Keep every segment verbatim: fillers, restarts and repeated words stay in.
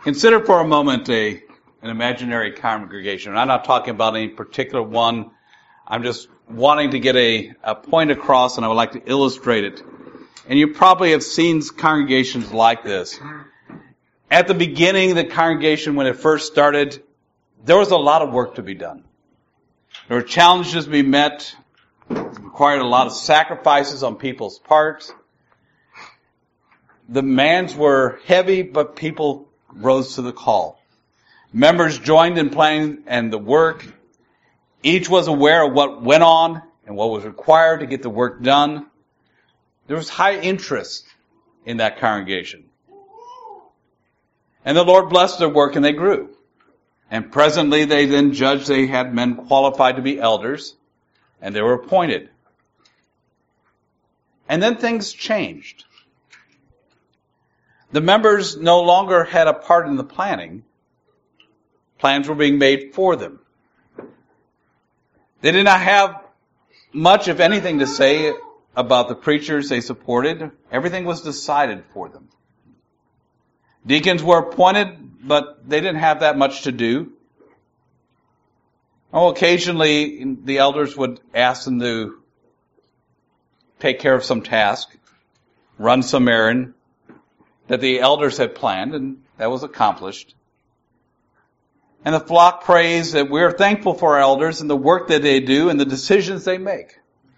Consider for a moment a an imaginary congregation. I'm not talking about any particular one. I'm just wanting to get a, a point across, and I would like to illustrate it. And you probably have seen congregations like this. At the beginning, the congregation, when it first started, there was a lot of work to be done. There were challenges to be met. It required a lot of sacrifices on people's parts. The demands were heavy, but people rose to the call. Members joined in planning and the work. Each was aware of what went on and what was required to get the work done. There was high interest in that congregation. And the Lord blessed their work and they grew. And presently they then judged they had men qualified to be elders, and they were appointed. And then things changed. The members no longer had a part in the planning. Plans were being made for them. They did not have much, if anything, to say about the preachers they supported. Everything was decided for them. Deacons were appointed, but they didn't have that much to do. Oh, occasionally the elders would ask them to take care of some task, run some errand that the elders had planned, and that was accomplished. And the flock prays that we're thankful for our elders and the work that they do and the decisions they make.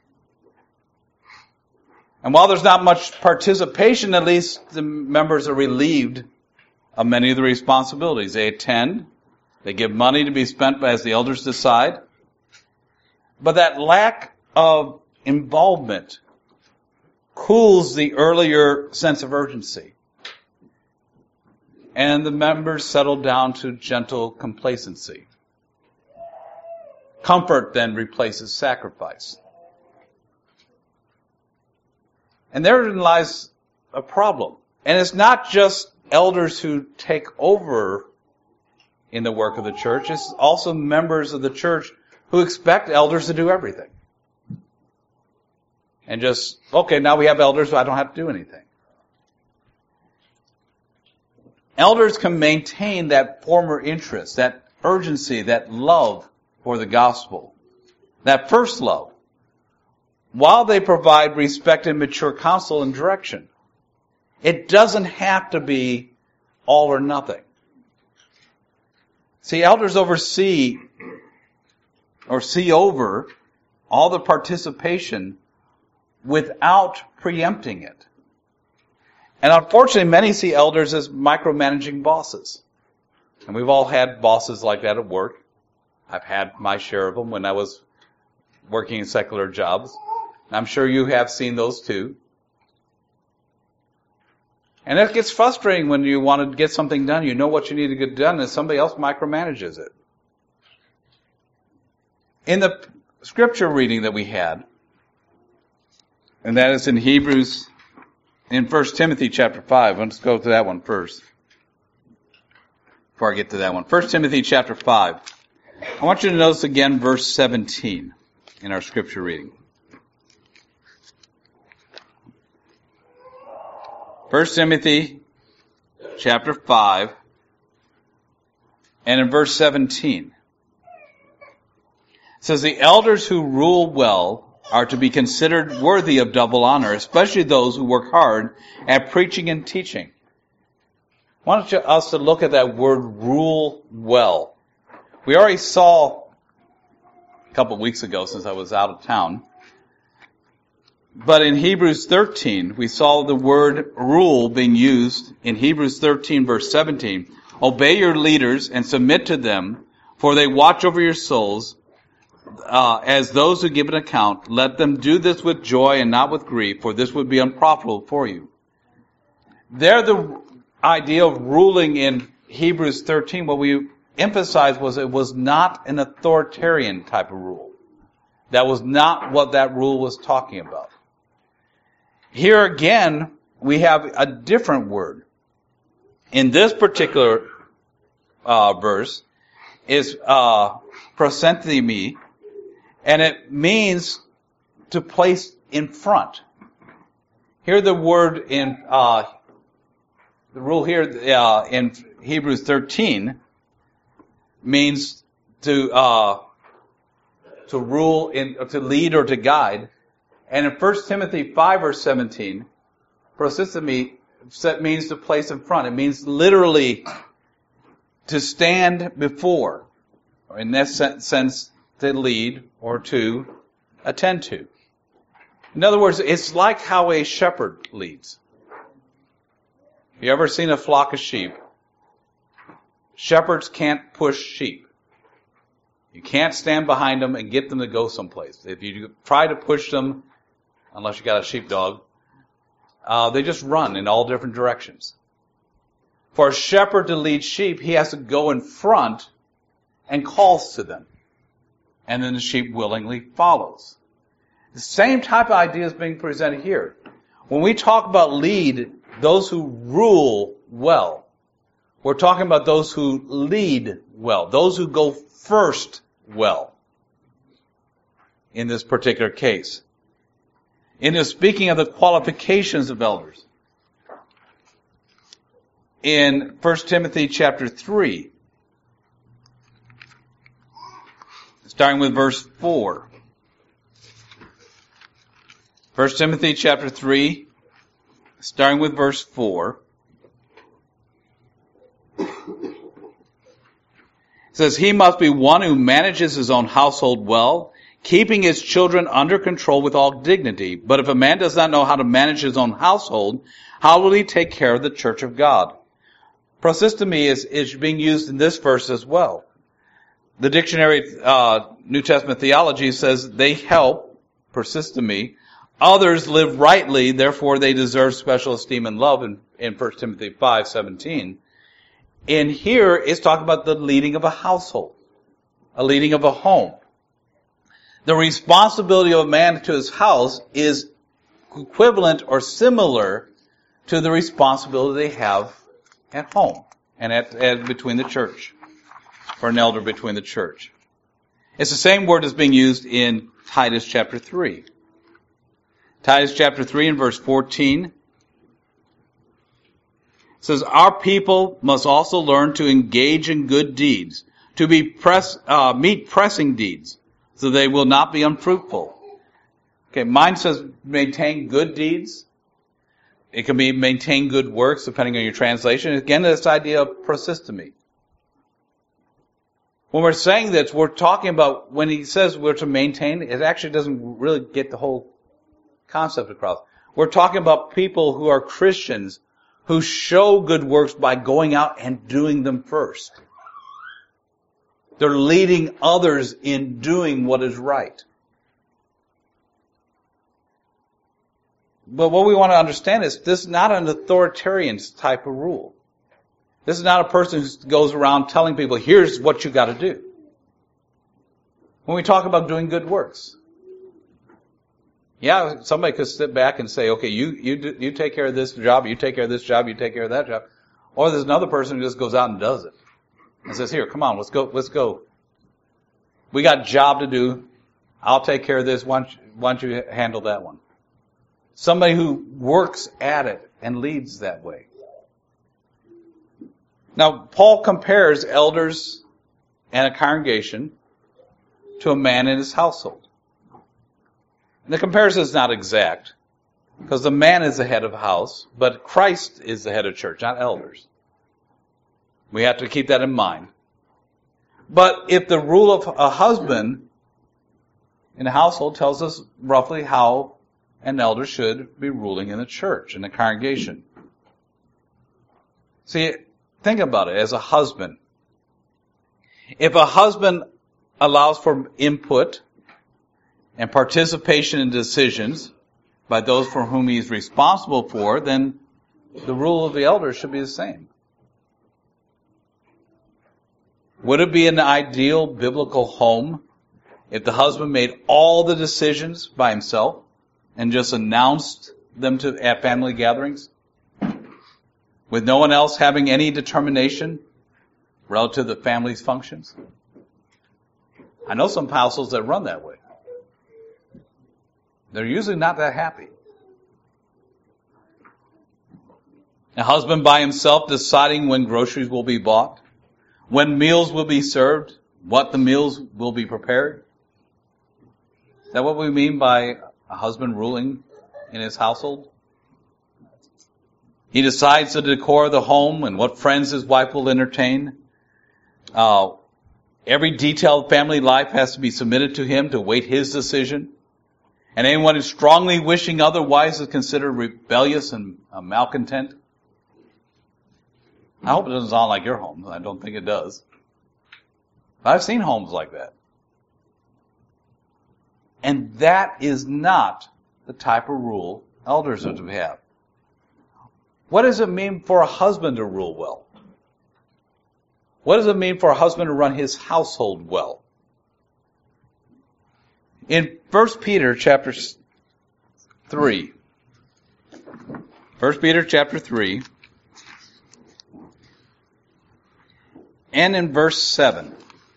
And while there's not much participation, at least the members are relieved of many of the responsibilities. They attend, they give money to be spent as the elders decide. But that lack of involvement cools the earlier sense of urgency. And the members settle down to gentle complacency. Comfort then replaces sacrifice. And therein lies a problem. And it's not just elders who take over in the work of the church. It's also members of the church who expect elders to do everything. And just, okay, now we have elders, so I don't have to do anything. Elders can maintain that former interest, that urgency, that love for the gospel, that first love, while they provide respect and mature counsel and direction. It doesn't have to be all or nothing. See, elders oversee or see over all the participation without preempting it. And unfortunately, many see elders as micromanaging bosses. And we've all had bosses like that at work. I've had my share of them when I was working in secular jobs. And I'm sure you have seen those too. And it gets frustrating when you want to get something done. You know what you need to get done, and somebody else micromanages it. In the scripture reading that we had, and that is in Hebrews, in First Timothy chapter five. Let's go to that one first. Before I get to that one. First Timothy chapter five. I want you to notice again verse seventeen in our scripture reading. First Timothy chapter five and in verse seventeen. It says, the elders who rule well are to be considered worthy of double honor, especially those who work hard at preaching and teaching. I want us to look at that word, rule well. We already saw a couple of weeks ago, since I was out of town, but in Hebrews thirteen, we saw the word rule being used in Hebrews thirteen verse seventeen. Obey your leaders and submit to them, for they watch over your souls, Uh, as those who give an account. Let them do this with joy and not with grief, for this would be unprofitable for you. There, the idea of ruling in Hebrews thirteen, what we emphasized was it was not an authoritarian type of rule. That was not what that rule was talking about. Here again, we have a different word. In this particular uh, verse is uh, prosenthemi, and it means to place in front. Here the word in, uh, the rule here uh, in Hebrews thirteen means to uh, to rule, in, to lead or to guide. And in First Timothy five verse seventeen, prosistemi means to place in front. It means literally to stand before, or in that sense, to lead or to attend to. In other words, it's like how a shepherd leads. You ever seen a flock of sheep? Shepherds can't push sheep. You can't stand behind them and get them to go someplace. If you try to push them, unless you got a sheepdog, uh, they just run in all different directions. For a shepherd to lead sheep, he has to go in front and calls to them. And then the sheep willingly follows. The same type of idea is being presented here. When we talk about lead, those who rule well, we're talking about those who lead well, those who go first well in this particular case. In the speaking of the qualifications of elders, in First Timothy chapter three, starting with verse four. First Timothy chapter three, starting with verse four. It says, he must be one who manages his own household well, keeping his children under control with all dignity. But if a man does not know how to manage his own household, how will he take care of the church of God? Prosistemi is, is being used in this verse as well. The dictionary, uh, New Testament theology says they help, prosistemi, others live rightly, therefore they deserve special esteem and love in, in First Timothy five seventeen. In here, it's talking about the leading of a household, a leading of a home. The responsibility of a man to his house is equivalent or similar to the responsibility they have at home and at, at between the church, for an elder between the church. It's the same word that's being used in Titus chapter three. Titus chapter three and verse fourteen says, our people must also learn to engage in good deeds, to be press, uh, meet pressing deeds, so they will not be unfruitful. Okay, mine says maintain good deeds. It can be maintain good works, depending on your translation. Again, this idea of prosistemi. When we're saying this, we're talking about, when he says we're to maintain, it actually doesn't really get the whole concept across. We're talking about people who are Christians who show good works by going out and doing them first. They're leading others in doing what is right. But what we want to understand is this is not an authoritarian type of rule. This is not a person who goes around telling people, here's what you got to do. When we talk about doing good works, yeah, somebody could sit back and say, okay, you you do, you take care of this job, you take care of this job, you take care of that job. Or there's another person who just goes out and does it. And says, here, come on, let's go, let's go. We got a job to do. I'll take care of this. Why don't you, why don't you handle that one? Somebody who works at it and leads that way. Now, Paul compares elders and a congregation to a man in his household. And the comparison is not exact, because the man is the head of a house, but Christ is the head of church, not elders. We have to keep that in mind. But if the rule of a husband in a household tells us roughly how an elder should be ruling in the church, in the congregation. See, think about it as a husband. If a husband allows for input and participation in decisions by those for whom he is responsible for, then the rule of the elders should be the same. Would it be an ideal biblical home if the husband made all the decisions by himself and just announced them to at family gatherings, with no one else having any determination relative to the family's functions? I know some households that run that way. They're usually not that happy. A husband by himself deciding when groceries will be bought, when meals will be served, what the meals will be prepared. Is that what we mean by a husband ruling in his household? He decides the decor of the home and what friends his wife will entertain. Uh, every detail of family life has to be submitted to him to await his decision. And anyone who's strongly wishing otherwise is considered rebellious and uh, malcontent. I hope it doesn't sound like your home. I don't think it does. But I've seen homes like that. And that is not the type of rule elders are to have. What does it mean for a husband to rule well? What does it mean for a husband to run his household well? In First Peter chapter three, First Peter chapter three, and in verse seven.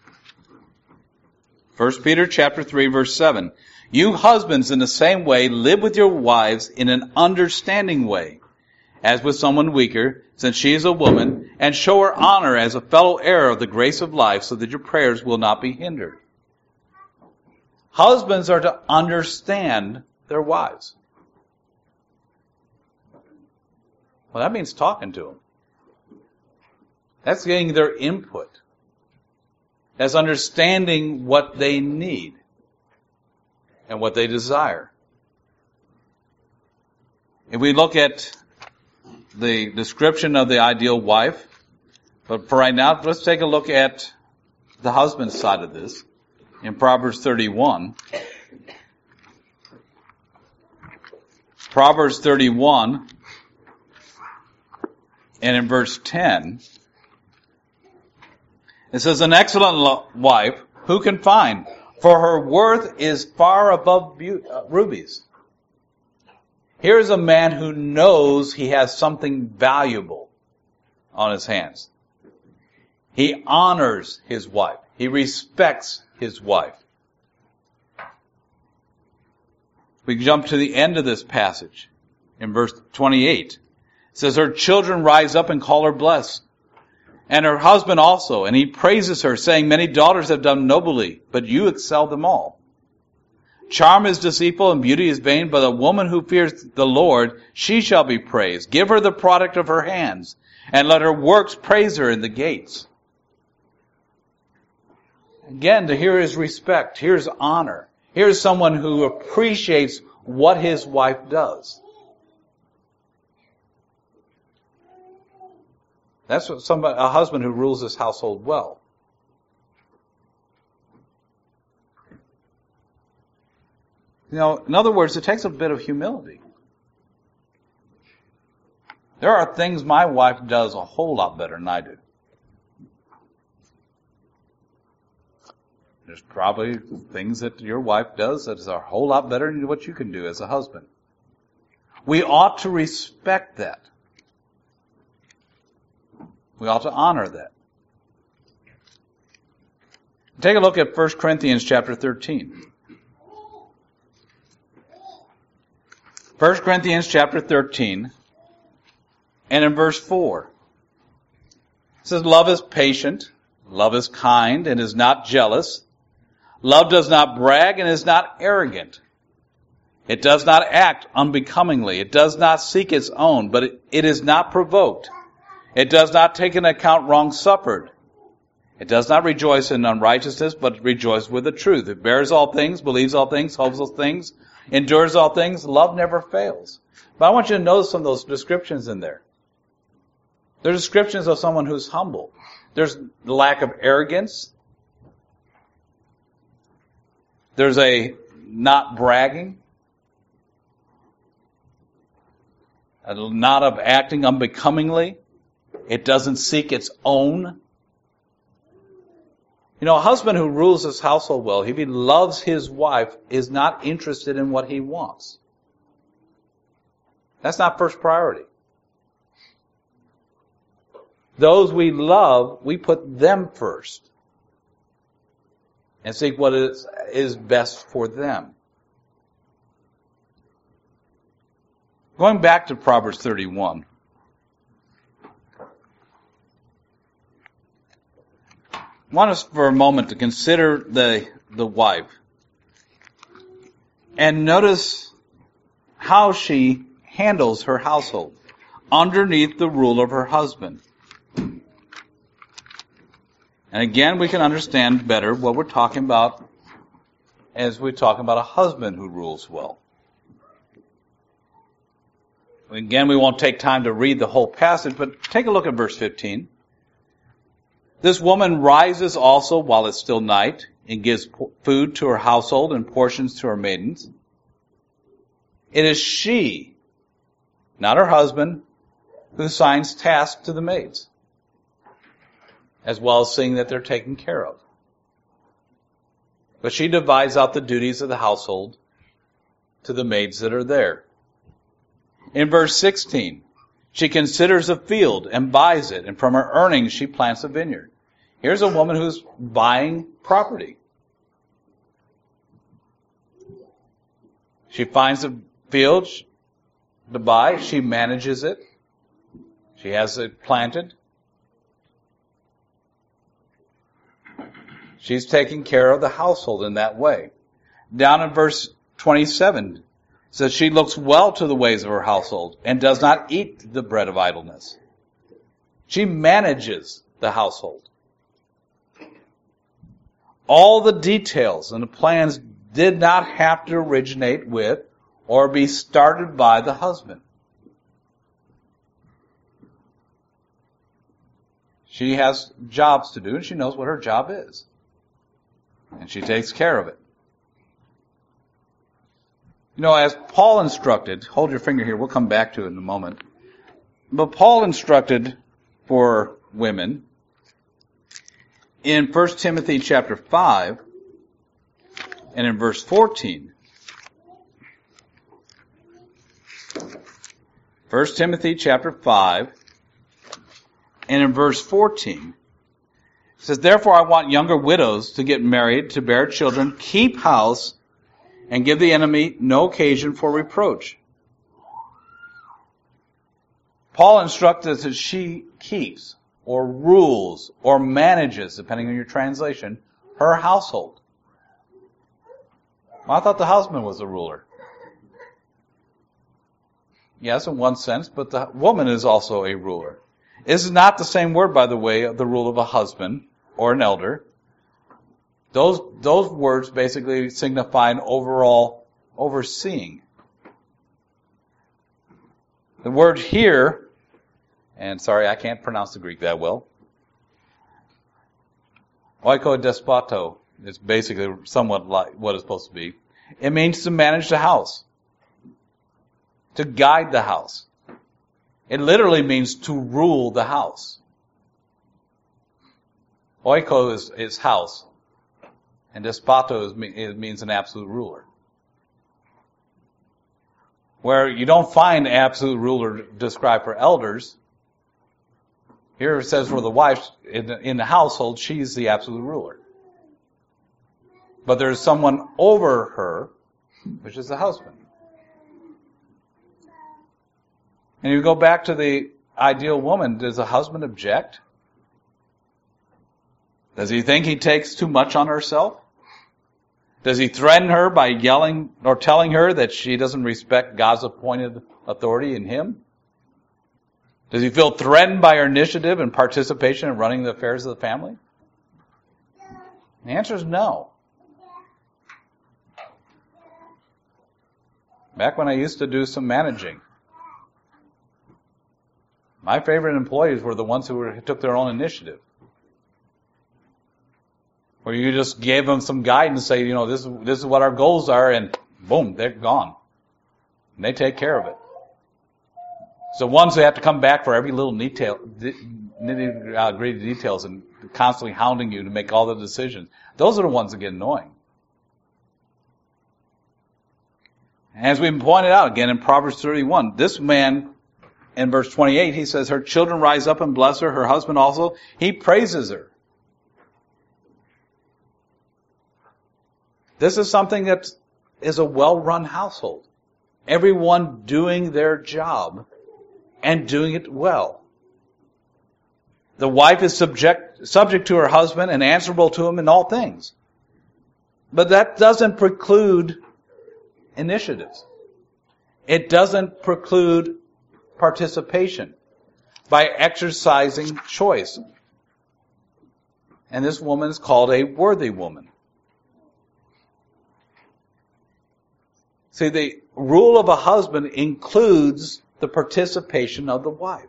First Peter chapter three, verse seven. You husbands in the same way live with your wives in an understanding way, as with someone weaker, since she is a woman, and show her honor as a fellow heir of the grace of life, so that your prayers will not be hindered. Husbands are to understand their wives. Well, that means talking to them. That's getting their input. That's understanding what they need and what they desire. If we look at the description of the ideal wife, but for right now, let's take a look at the husband's side of this. In Proverbs thirty-one, Proverbs thirty-one, and in verse ten, it says, an excellent wife, who can find? For her worth is far above rubies. Here is a man who knows he has something valuable on his hands. He honors his wife. He respects his wife. We jump to the end of this passage in verse twenty-eight. It says, her children rise up and call her blessed, and her husband also, and he praises her, saying, many daughters have done nobly, but you excel them all. Charm is deceitful and beauty is vain, but a woman who fears the Lord, she shall be praised. Give her the product of her hands, and let her works praise her in the gates. Again, to hear his respect, here's honor. Here's someone who appreciates what his wife does. That's what somebody, a husband who rules his household well. You know, in other words, it takes a bit of humility. There are things my wife does a whole lot better than I do. There's probably things that your wife does that is a whole lot better than what you can do as a husband. We ought to respect that. We ought to honor that. Take a look at First Corinthians chapter thirteen. First Corinthians chapter thirteen, and in verse four. It says, love is patient, love is kind, and is not jealous. Love does not brag and is not arrogant. It does not act unbecomingly. It does not seek its own, but it, it is not provoked. It does not take into account wrong suffered. It does not rejoice in unrighteousness, but rejoices with the truth. It bears all things, believes all things, hopes all things, endures all things. Love never fails. But I want you to notice some of those descriptions in there. They're descriptions of someone who's humble. There's the lack of arrogance. There's a not bragging. A not of acting unbecomingly. It doesn't seek its own. You know, a husband who rules his household well, if he loves his wife, is not interested in what he wants. That's not first priority. Those we love, we put them first and seek what is, is best for them. Going back to Proverbs thirty-one, I want us for a moment to consider the, the wife. And notice how she handles her household underneath the rule of her husband. And again, we can understand better what we're talking about as we talk about a husband who rules well. Again, we won't take time to read the whole passage, but take a look at verse fifteen. This woman rises also while it's still night and gives food to her household and portions to her maidens. It is she, not her husband, who assigns tasks to the maids, as well as seeing that they're taken care of. But she divides out the duties of the household to the maids that are there. In verse sixteen, she considers a field and buys it, and from her earnings she plants a vineyard. Here's a woman who's buying property. She finds a field to buy, she manages it, she has it planted. She's taking care of the household in that way. Down in verse twenty-seven, it says she looks well to the ways of her household and does not eat the bread of idleness. She manages the household. All the details and the plans did not have to originate with or be started by the husband. She has jobs to do, and she knows what her job is. And she takes care of it. You know, as Paul instructed, hold your finger here, we'll come back to it in a moment. But Paul instructed for women in First Timothy chapter five and in verse fourteen. First Timothy chapter five and in verse fourteen. It says, therefore I want younger widows to get married, to bear children, keep house, and give the enemy no occasion for reproach. Paul instructs us that she keeps, or rules, or manages, depending on your translation, her household. Well, I thought the husband was the ruler. Yes, in one sense, but the woman is also a ruler. This is not the same word, by the way, of the rule of a husband or an elder. Those, those words basically signify an overall overseeing. The word here, and sorry, I can't pronounce the Greek that well. Oikodespoto is basically somewhat like what it's supposed to be. It means to manage the house, to guide the house. It literally means to rule the house. Oiko is, is house, and despoto is, it means an absolute ruler. Where you don't find absolute ruler described for elders, here it says for the wife, in the, in the household, she's the absolute ruler. But there's someone over her, which is the husband. And you go back to the ideal woman, does the husband object? Does he think he takes too much on herself? Does he threaten her by yelling or telling her that she doesn't respect God's appointed authority in him? Does he feel threatened by her initiative and participation in running the affairs of the family? The answer is no. Back when I used to do some managing, my favorite employees were the ones who, were, who took their own initiative. Where you just gave them some guidance, say, you know, this, this is what our goals are, and boom, they're gone. And they take care of it. So ones who have to come back for every little detail, nitty-gritty details and constantly hounding you to make all the decisions, those are the ones that get annoying. As we pointed out again in Proverbs thirty-one, this man, in verse twenty-eight, he says, her children rise up and bless her, her husband also, he praises her. This is something that is a well-run household. Everyone doing their job and doing it well. The wife is subject, subject to her husband and answerable to him in all things. But that doesn't preclude initiatives. It doesn't preclude participation by exercising choice. And this woman is called a worthy woman. See, the rule of a husband includes the participation of the wife.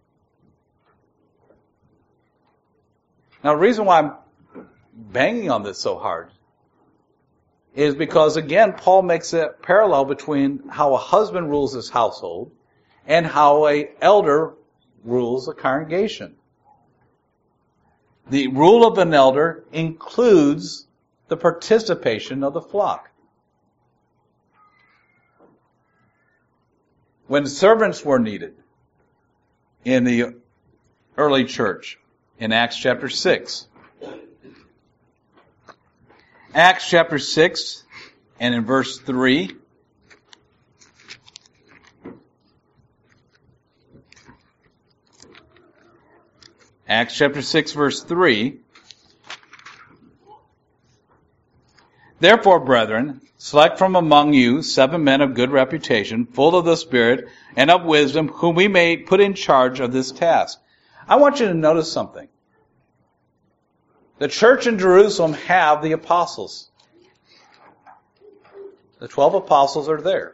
Now, the reason why I'm banging on this so hard is because, again, Paul makes a parallel between how a husband rules his household and how an elder rules a congregation. The rule of an elder includes the participation of the flock. When servants were needed in the early church, in Acts chapter six, Acts chapter six, and in verse three, Acts chapter six, verse three, Therefore, brethren, select from among you seven men of good reputation, full of the Spirit and of wisdom, whom we may put in charge of this task. I want you to notice something. The church in Jerusalem have the apostles. The twelve apostles are there.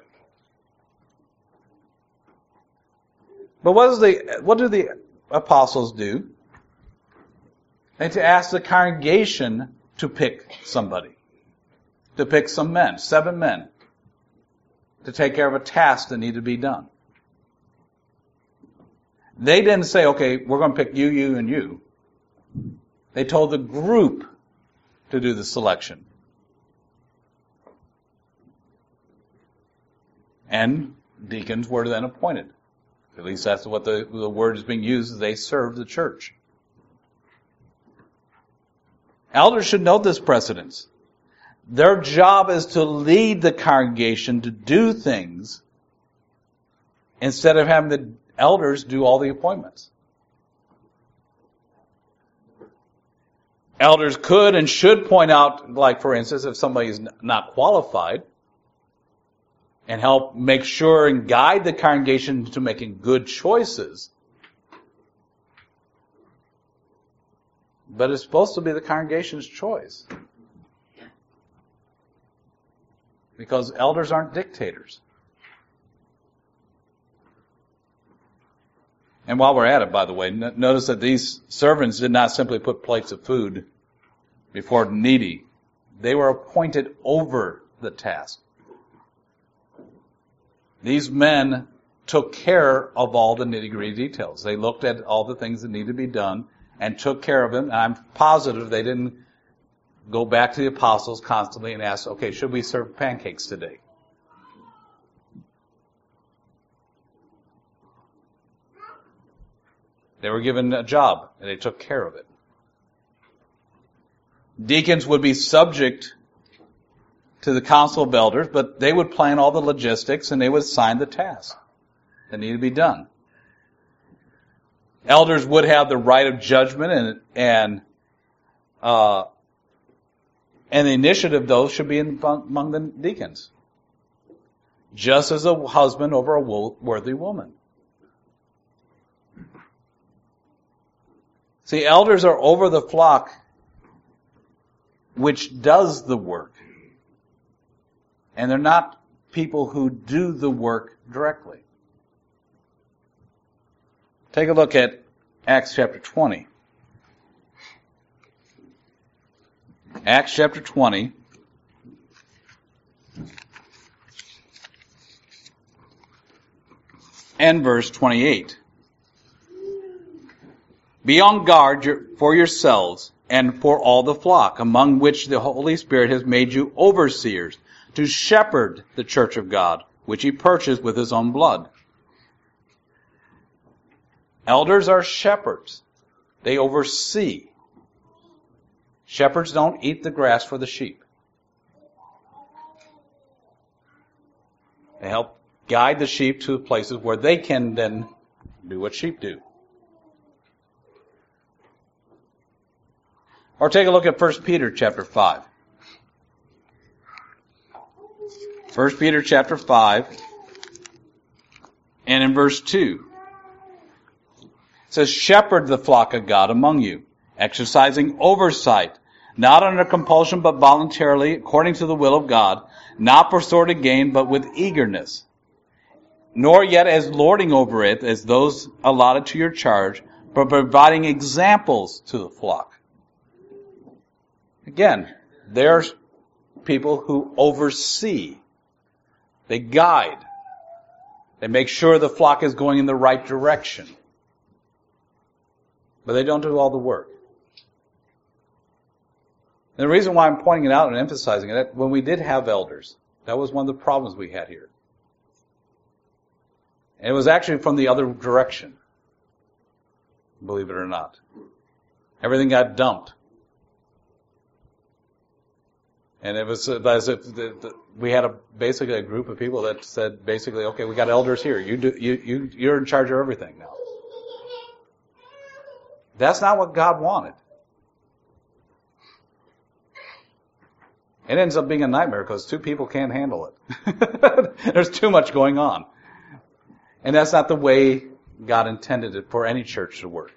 But what, is the, what do the apostles do? They to ask the congregation to pick somebody. To pick some men, seven men, to take care of a task that needed to be done. They didn't say, okay, we're going to pick you, you, and you. They told the group to do the selection. And deacons were then appointed. At least that's what the, the word is being used, they serve the church. Elders should note this precedence. Their job is to lead the congregation to do things instead of having the elders do all the appointments. Elders could and should point out, like for instance, if somebody is not qualified, and help make sure and guide the congregation to making good choices. But it's supposed to be the congregation's choice. Because elders aren't dictators. And while we're at it, by the way, notice that these servants did not simply put plates of food before the needy. They were appointed over the task. These men took care of all the nitty-gritty details. They looked at all the things that needed to be done and took care of them. And I'm positive they didn't go back to the apostles constantly and ask, okay, should we serve pancakes today? They were given a job, and they took care of it. Deacons would be subject to the council of elders, but they would plan all the logistics, and they would assign the tasks that needed to be done. Elders would have the right of judgment, and and uh, and the initiative, though, should be in, among the deacons, just as a husband over a worthy woman. See, elders are over the flock which does the work. And they're not people who do the work directly. Take a look at Acts chapter twenty. Acts chapter twenty. And verse twenty-eight. Be on guard for yourselves and for all the flock, among which the Holy Spirit has made you overseers, to shepherd the church of God, which he purchased with his own blood. Elders are shepherds. They oversee. Shepherds don't eat the grass for the sheep. They help guide the sheep to places where they can then do what sheep do. Or take a look at First Peter chapter five. First Peter chapter five, and in verse two. It says, shepherd the flock of God among you, exercising oversight, not under compulsion but voluntarily, according to the will of God, not for sordid gain, but with eagerness, nor yet as lording over it as those allotted to your charge, but providing examples to the flock. Again, there's people who oversee. They guide. They make sure the flock is going in the right direction. But they don't do all the work. And the reason why I'm pointing it out and emphasizing it, when we did have elders, that was one of the problems we had here. And it was actually from the other direction, believe it or not. Everything got dumped. And it was as if the, the, we had a basically a group of people that said basically, okay, we got elders here. You do, you, you, you're in charge of everything now. That's not what God wanted. It ends up being a nightmare because two people can't handle it. There's too much going on. And that's not the way God intended it for any church to work.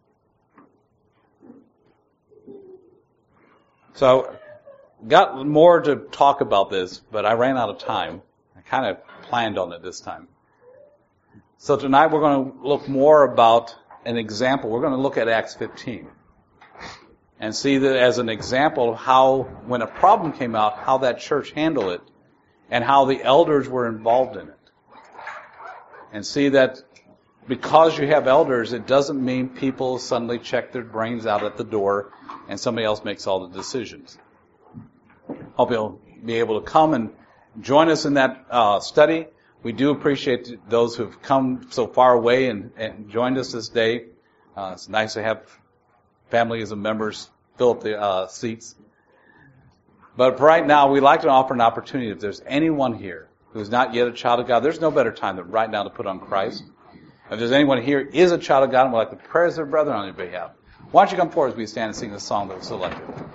So, got more to talk about this, but I ran out of time. I kind of planned on it this time. So tonight we're going to look more about an example. We're going to look at Acts fifteen. And see that as an example of how, when a problem came out, how that church handled it, and how the elders were involved in it. And see that because you have elders, it doesn't mean people suddenly check their brains out at the door and somebody else makes all the decisions. Hope you'll be able to come and join us in that uh, study. We do appreciate those who've come so far away and, and joined us this day. Uh, it's nice to have families and members fill up the uh, seats. But right now, we'd like to offer an opportunity. If there's anyone here who's not yet a child of God, there's no better time than right now to put on Christ. If there's anyone here who is a child of God and would like to pray as their brethren on your behalf, why don't you come forward as we stand and sing the song that was selected.